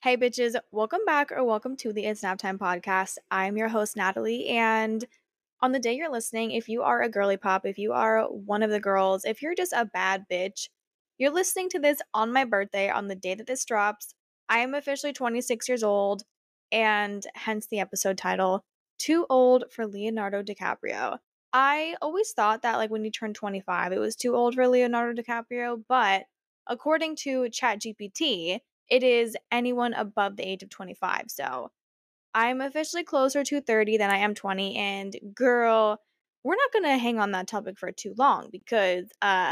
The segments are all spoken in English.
Hey bitches, welcome back or welcome to the It's Nap Time podcast. I'm your host, Natalie, and on the day you're listening, if you are a girly pop, if you are one of the girls, if you're just a bad bitch, you're listening to this on my birthday on the day that this drops. I am officially 26 years old, and hence the episode title, Too Old for Leonardo DiCaprio. I always thought that like when you turn 25, it was too old for Leonardo DiCaprio, but according to ChatGPT, it is anyone above the age of 25. So I'm officially closer to 30 than I am 20. And girl, we're not going to hang on that topic for too long because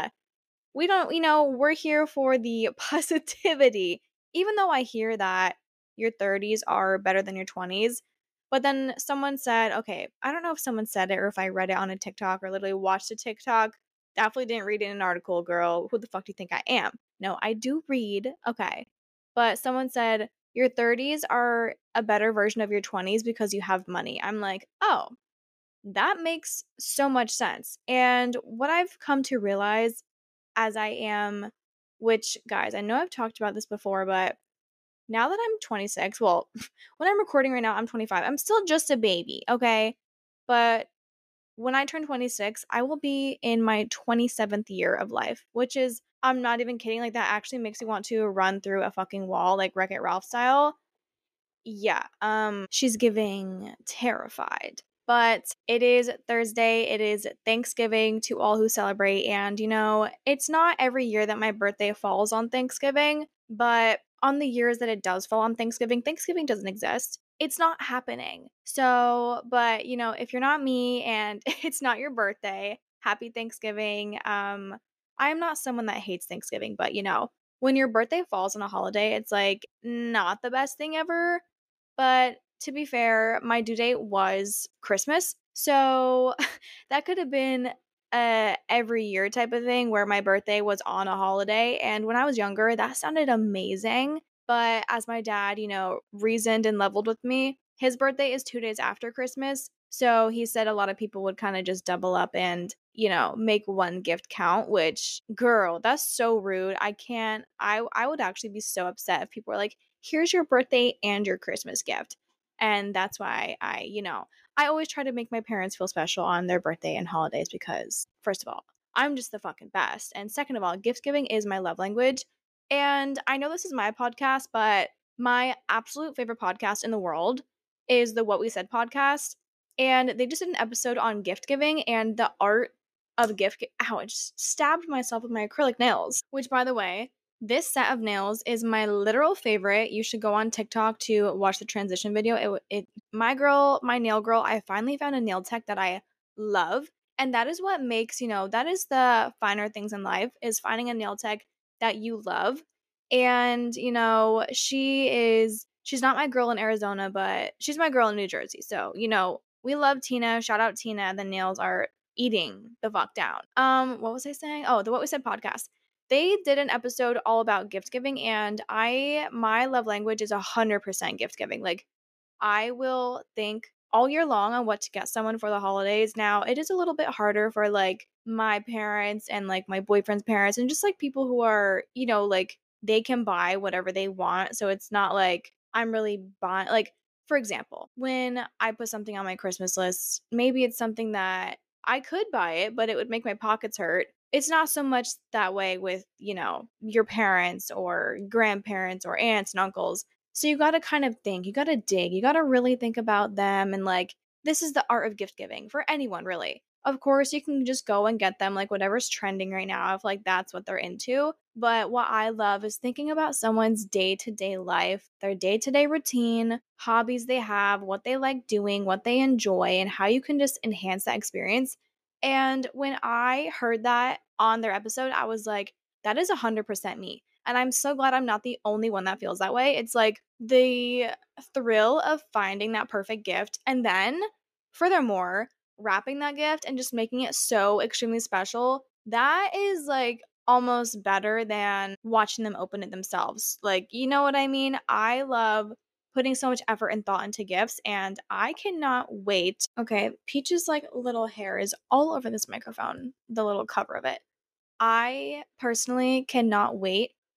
we don't, we're here for the positivity. Even though I hear that your 30s are better than your 20s, but then someone said, okay, I don't know if someone said it or if I read it on a TikTok or literally watched a TikTok. Definitely didn't read it in an article, girl. Who the fuck do you think I am? No, I do read. Okay. But someone said, your 30s are a better version of your 20s because you have money. I'm like, oh, that makes so much sense. And what I've come to realize as I am, which guys, I know I've talked about this before, but now that I'm 26, well, when I'm recording right now, I'm 25. I'm still just a baby, okay? But when I turn 26, I will be in my 27th year of life, which is, I'm not even kidding. Like, that actually makes me want to run through a fucking wall, like Wreck It Ralph style. Yeah, she's giving terrified. But it is Thursday. It is Thanksgiving to all who celebrate. And, it's not every year that my birthday falls on Thanksgiving, but on the years that it does fall on Thanksgiving, Thanksgiving doesn't exist. It's not happening. So, but, if you're not me and it's not your birthday, happy Thanksgiving. I'm not someone that hates Thanksgiving, but, when your birthday falls on a holiday, it's like not the best thing ever. But to be fair, my due date was Christmas. So that could have been a every year type of thing where my birthday was on a holiday. And when I was younger, that sounded amazing. But as my dad, reasoned and leveled with me, his birthday is 2 days after Christmas. So he said a lot of people would kind of just double up and, make one gift count, which, girl, that's so rude. I can't, I would actually be so upset if people were like, here's your birthday and your Christmas gift. And that's why I always try to make my parents feel special on their birthday and holidays because, first of all, I'm just the fucking best. And second of all, gift giving is my love language. And I know this is my podcast, but my absolute favorite podcast in the world is the What We Said podcast. And they just did an episode on gift giving and the art of gift. Ow, I just stabbed myself with my acrylic nails, which, by the way, this set of nails is my literal favorite. You should go on TikTok to watch the transition video. My nail girl, I finally found a nail tech that I love. And that is what makes, that is the finer things in life is finding a nail tech that you love. And, she's not my girl in Arizona, but she's my girl in New Jersey. So, we love Tina. Shout out Tina. The nails are eating the fuck down. What was I saying? Oh, the What We Said podcast. They did an episode all about gift giving, and my love language is 100% gift giving. Like, I will think all year long on what to get someone for the holidays. Now, it is a little bit harder for like my parents and like my boyfriend's parents and just like people who are, like they can buy whatever they want. So it's not like I'm really buying, like, for example, when I put something on my Christmas list, maybe it's something that I could buy it, but it would make my pockets hurt. It's not so much that way with, your parents or grandparents or aunts and uncles. So you got to kind of think, you got to dig, you got to really think about them. And like, this is the art of gift giving for anyone, really. Of course, you can just go and get them like whatever's trending right now, if like that's what they're into. But what I love is thinking about someone's day to day life, their day to day routine, hobbies they have, what they like doing, what they enjoy, and how you can just enhance that experience. And when I heard that on their episode, I was like, that is 100% me. And I'm so glad I'm not the only one that feels that way. It's like the thrill of finding that perfect gift and then, furthermore, wrapping that gift and just making it so extremely special. That is like almost better than watching them open it themselves. Like, you know what I mean? I love putting so much effort and thought into gifts and I cannot wait. Okay, Peach's like little hair is all over this microphone, the little cover of it. I personally cannot wait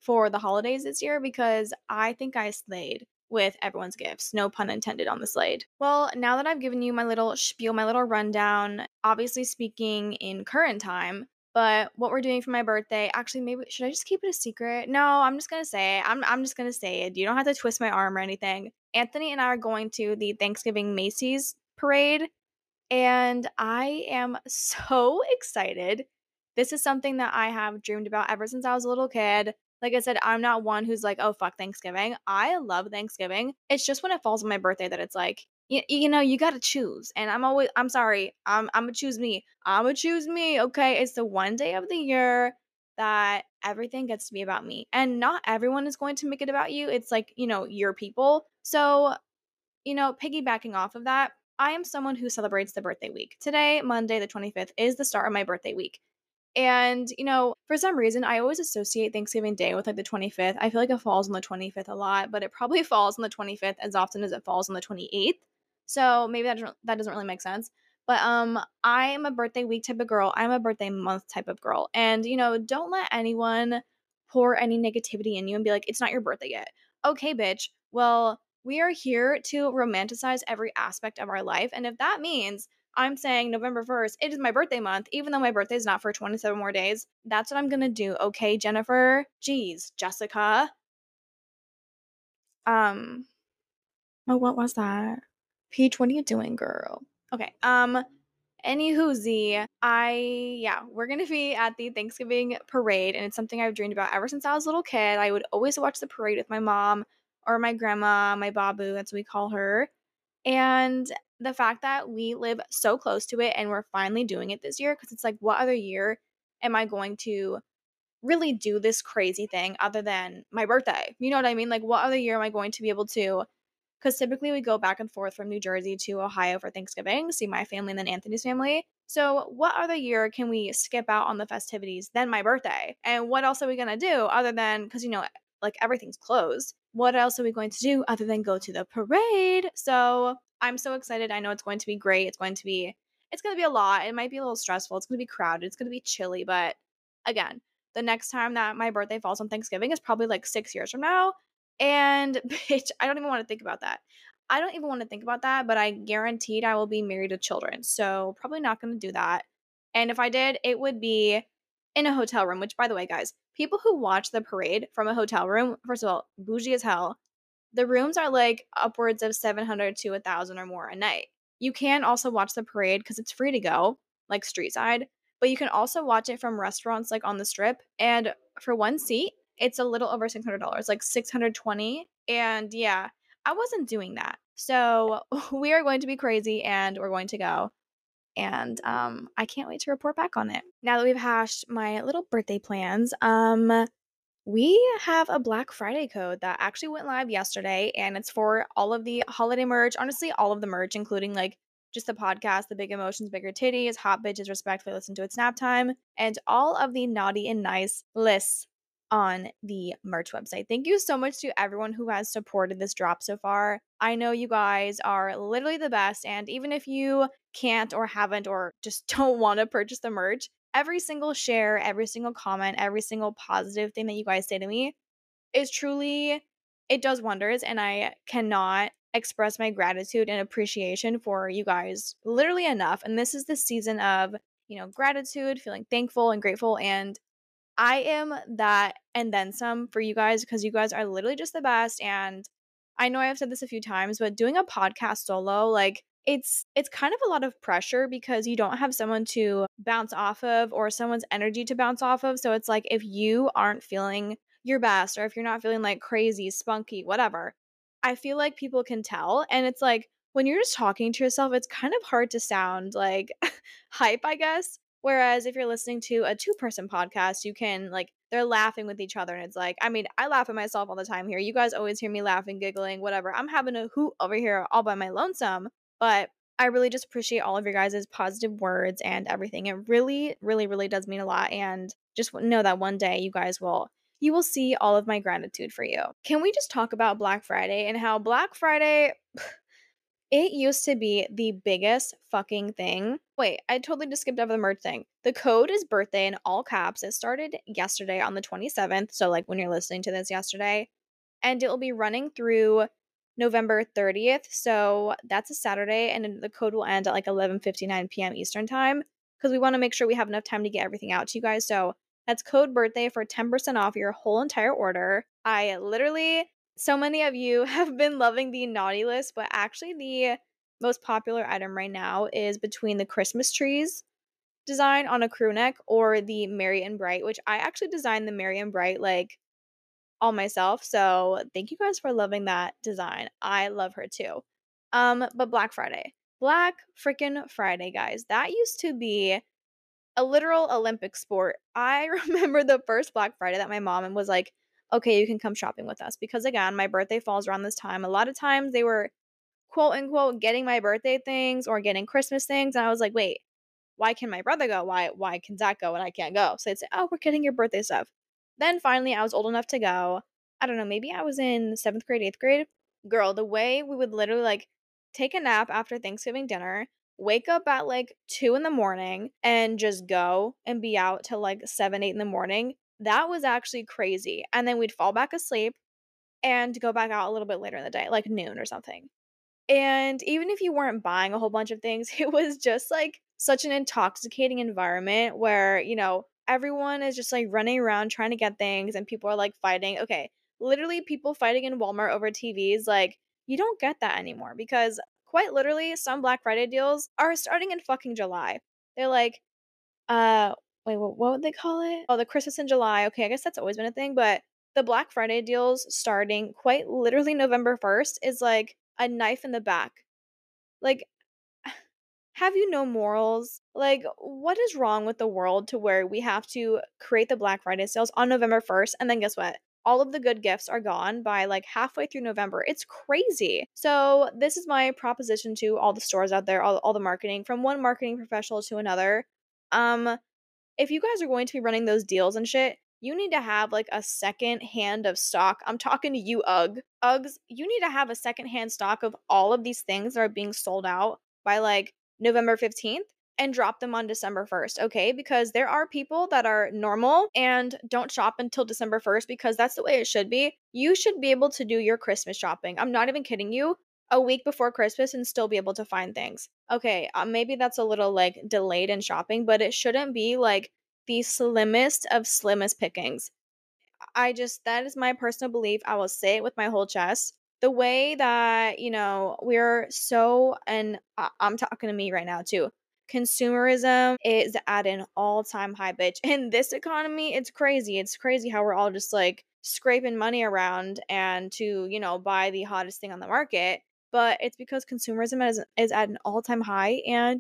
for the holidays this year because I think I slayed with everyone's gifts. No pun intended on the slayed. Well, now that I've given you my little spiel, my little rundown, obviously speaking in current time, but what we're doing for my birthday, actually, maybe should I just keep it a secret? No, I'm just gonna say it. I'm just gonna say it. You don't have to twist my arm or anything. Anthony and I are going to the Thanksgiving Macy's parade, and I am so excited. This is something that I have dreamed about ever since I was a little kid. Like I said, I'm not one who's like, oh, fuck Thanksgiving. I love Thanksgiving. It's just when it falls on my birthday that it's like, you got to choose. And I'm sorry, I'm going to choose me. I'm going to choose me. Okay. It's the one day of the year that everything gets to be about me. And not everyone is going to make it about you. It's like, your people. So piggybacking off of that, I am someone who celebrates the birthday week. Today, Monday, the 25th, is the start of my birthday week. And, for some reason, I always associate Thanksgiving Day with like the 25th. I feel like it falls on the 25th a lot, but it probably falls on the 25th as often as it falls on the 28th. So maybe that doesn't really make sense. But I am a birthday week type of girl. I'm a birthday month type of girl. And, don't let anyone pour any negativity in you and be like, it's not your birthday yet. Okay, bitch. Well, we are here to romanticize every aspect of our life. And if that means I'm saying November 1st, it is my birthday month, even though my birthday is not for 27 more days, that's what I'm gonna do. Okay, Jennifer? Jeez, Jessica. Um, oh, what was that? Peach, what are you doing, girl? Okay, anywho, we're gonna be at the Thanksgiving parade, and it's something I've dreamed about ever since I was a little kid. I would always watch the parade with my mom or my grandma, my babu, that's what we call her. And the fact that we live so close to it and we're finally doing it this year, because it's like, what other year am I going to really do this crazy thing other than my birthday? You know what I mean? Like, what other year am I going to be able to? Because typically we go back and forth from New Jersey to Ohio for Thanksgiving, see my family and then Anthony's family. So, what other year can we skip out on the festivities than my birthday? And what else are we going to do other than, because, like everything's closed? What else are we going to do other than go to the parade? So, I'm so excited. I know it's going to be great. It's going to be a lot. It might be a little stressful. It's going to be crowded. It's going to be chilly, but again, the next time that my birthday falls on Thanksgiving is probably like 6 years from now. And bitch, I don't even want to think about that. I don't even want to think about that, but I guaranteed I will be married with children. So probably not going to do that. And if I did, it would be in a hotel room, which by the way, guys, people who watch the parade from a hotel room, first of all, bougie as hell. The rooms are like upwards of 700 to 1,000 or more a night. You can also watch the parade because it's free to go, like street side, but you can also watch it from restaurants like on the strip. And for one seat, it's a little over $600, like 620. And yeah, I wasn't doing that. So we are going to be crazy and we're going to go. And I can't wait to report back on it. Now that we've hashed my little birthday plans, we have a Black Friday code that actually went live yesterday, and it's for all of the holiday merch. Honestly, all of the merch, including like just the podcast, the Big Emotions, Bigger Titties, Hot Bitches, Respectfully Listen to It, Snap Time, and all of the naughty and nice lists on the merch website. Thank you so much to everyone who has supported this drop so far. I know you guys are literally the best, and even if you can't or haven't or just don't want to purchase the merch, every single share, every single comment, every single positive thing that you guys say to me is truly, it does wonders. And I cannot express my gratitude and appreciation for you guys literally enough. And this is the season of, gratitude, feeling thankful and grateful. And I am that and then some for you guys because you guys are literally just the best. And I know I've said this a few times, but doing a podcast solo, like it's kind of a lot of pressure because you don't have someone to bounce off of or someone's energy to bounce off of. So it's like if you aren't feeling your best or if you're not feeling like crazy, spunky, whatever, I feel like people can tell. And it's like when you're just talking to yourself, it's kind of hard to sound like hype, I guess. Whereas if you're listening to a two-person podcast, you can like they're laughing with each other and it's like, I mean, I laugh at myself all the time here. You guys always hear me laughing, giggling, whatever. I'm having a hoot over here all by my lonesome, but I really just appreciate all of your guys' positive words and everything. It really, really, really does mean a lot. And just know that one day you will see all of my gratitude for you. Can we just talk about Black Friday and how Black Friday It used to be the biggest fucking thing. Wait, I totally just skipped over the merch thing. The code is birthday in all caps. It started yesterday on the 27th. So, like, when you're listening to this yesterday, and it will be running through November 30th. So, that's a Saturday, and then the code will end at like 11:59 p.m. Eastern time because we want to make sure we have enough time to get everything out to you guys. So, that's code birthday for 10% off your whole entire order. I literally so many of you have been loving the naughty list, but actually the most popular item right now is between the Christmas trees design on a crew neck or the Merry and Bright, which I actually designed the Merry and Bright like all myself. So thank you guys for loving that design. I love her too. But Black Friday. Black freaking Friday, guys. That used to be a literal Olympic sport. I remember the first Black Friday that my mom was like, okay, you can come shopping with us. Because again, my birthday falls around this time. A lot of times they were quote unquote getting my birthday things or getting Christmas things. And I was like, wait, why can my brother go? Why can Zach go and I can't go? So they'd say, oh, we're getting your birthday stuff. Then finally I was old enough to go. I don't know, maybe I was in seventh grade, eighth grade. Girl, the way we would literally like take a nap after Thanksgiving dinner, wake up at like 2 in the morning and just go and be out till like 7, 8 in the morning. That was actually crazy. And then we'd fall back asleep and go back out a little bit later in the day, like noon or something. And even if you weren't buying a whole bunch of things, it was just like such an intoxicating environment where, everyone is just like running around trying to get things and people are like fighting. Okay, literally people fighting in Walmart over TVs. Like, you don't get that anymore because quite literally some Black Friday deals are starting in fucking July. They're like, uh, wait, what would they call it? Oh, the Christmas in July. Okay, I guess that's always been a thing, but the Black Friday deals starting quite literally November 1st is like a knife in the back. Like, have you no morals? Like, what is wrong with the world to where we have to create the Black Friday sales on November 1st? And then guess what? All of the good gifts are gone by like halfway through November. It's crazy. So, this is my proposition to all the stores out there, all the marketing, from one marketing professional to another. Um, if you guys are going to be running those deals and shit, you need to have like a second hand of stock. I'm talking to you, Uggs. You need to have a second hand stock of all of these things that are being sold out by like November 15th and drop them on December 1st, okay? Because there are people that are normal and don't shop until December 1st because that's the way it should be. You should be able to do your Christmas shopping. I'm not even kidding you. A week before Christmas and still be able to find things. Okay, maybe that's a little like delayed in shopping, but it shouldn't be like the slimmest of slimmest pickings. That is my personal belief. I will say it with my whole chest. The way that, we're so, and I'm talking to me right now too, consumerism is at an all time high, bitch. In this economy, it's crazy. It's crazy how we're all just like scraping money around and to, buy the hottest thing on the market. But it's because consumerism is at an all time high. And,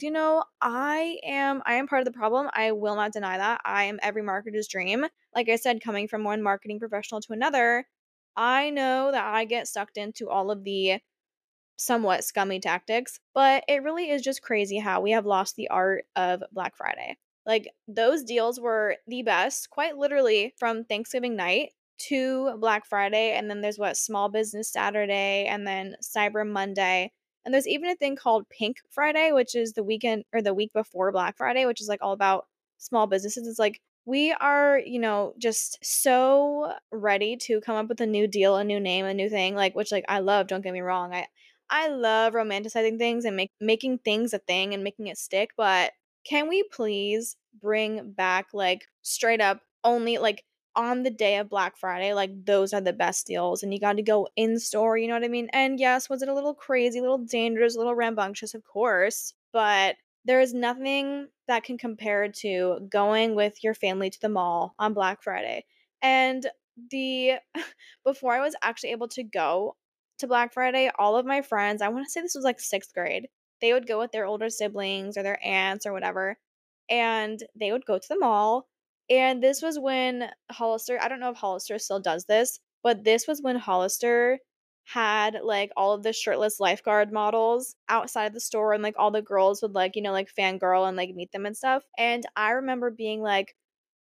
I am part of the problem. I will not deny that. I am every marketer's dream. Like I said, coming from one marketing professional to another, I know that I get sucked into all of the somewhat scummy tactics, but it really is just crazy how we have lost the art of Black Friday. Like, those deals were the best, quite literally, from Thanksgiving night to Black Friday. And then there's Small Business Saturday, and then Cyber Monday. And there's even a thing called Pink Friday, which is the weekend or the week before Black Friday, which is like all about small businesses. It's like, we are, just so ready to come up with a new deal, a new name, a new thing, like, which, like, I love, don't get me wrong. I love romanticizing things and making things a thing and making it stick, but can we please bring back like straight up only like on the day of Black Friday, like those are the best deals and you got to go in store, you know what I mean? And yes, was it a little crazy, a little dangerous, a little rambunctious, of course, but there is nothing that can compare to going with your family to the mall on Black Friday. And the before I was actually able to go to Black Friday, all of my friends, I want to say this was like sixth grade, they would go with their older siblings or their aunts or whatever, and they would go to the mall. And this was when Hollister, I don't know if Hollister still does this, but this was when Hollister had like all of the shirtless lifeguard models outside of the store, and like all the girls would like, like fangirl and like meet them and stuff. And I remember being like,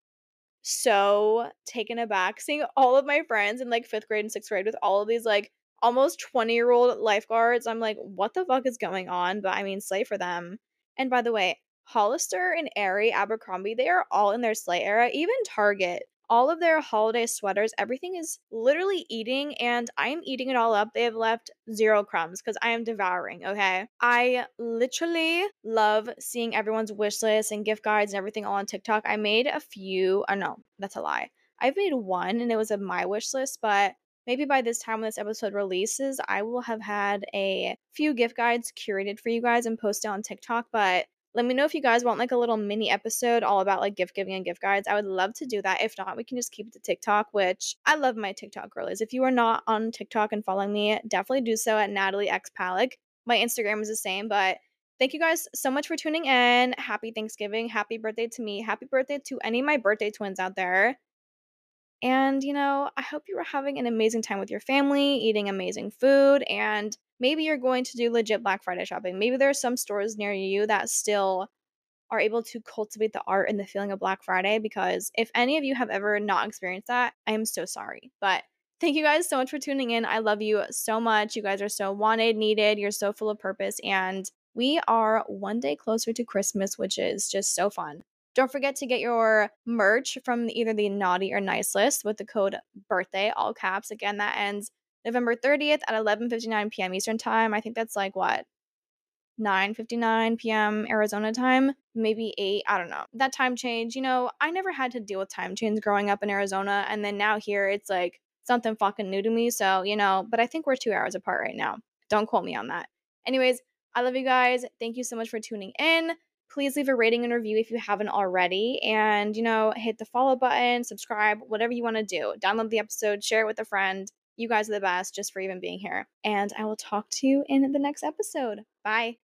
so taken aback seeing all of my friends in like fifth grade and sixth grade with all of these like almost 20-year-old lifeguards. I'm like, what the fuck is going on? But I mean, slay for them. And by the way, Hollister and Aerie, Abercrombie, they are all in their slay era. Even Target, all of their holiday sweaters, everything is literally eating, and I am eating it all up. They have left 0 crumbs because I am devouring, okay? I literally love seeing everyone's wish list and gift guides and everything all on TikTok. I made a few, oh no, that's a lie. I've made one and it was a my wish list, but maybe by this time when this episode releases, I will have had a few gift guides curated for you guys and posted on TikTok. But let me know if you guys want like a little mini episode all about like gift giving and gift guides. I would love to do that. If not, we can just keep it to TikTok, which I love my TikTok girlies. If you are not on TikTok and following me, definitely do so at Natalie X Palick. My Instagram is the same, but thank you guys so much for tuning in. Happy Thanksgiving. Happy birthday to me. Happy birthday to any of my birthday twins out there. And, I hope you are having an amazing time with your family, eating amazing food, and maybe you're going to do legit Black Friday shopping. Maybe there are some stores near you that still are able to cultivate the art and the feeling of Black Friday, because if any of you have ever not experienced that, I am so sorry. But thank you guys so much for tuning in. I love you so much. You guys are so wanted, needed. You're so full of purpose. And we are one day closer to Christmas, which is just so fun. Don't forget to get your merch from either the Naughty or Nice list with the code BIRTHDAY, all caps. Again, that ends November 30th at 11:59 p.m. Eastern Time. I think that's like what? 9:59 p.m. Arizona time, maybe 8, I don't know. That time change, I never had to deal with time change growing up in Arizona, and then now here it's like something fucking new to me, so, but I think we're 2 hours apart right now. Don't quote me on that. Anyways, I love you guys. Thank you so much for tuning in. Please leave a rating and review if you haven't already, and, hit the follow button, subscribe, whatever you want to do. Download the episode, share it with a friend. You guys are the best just for even being here. And I will talk to you in the next episode. Bye.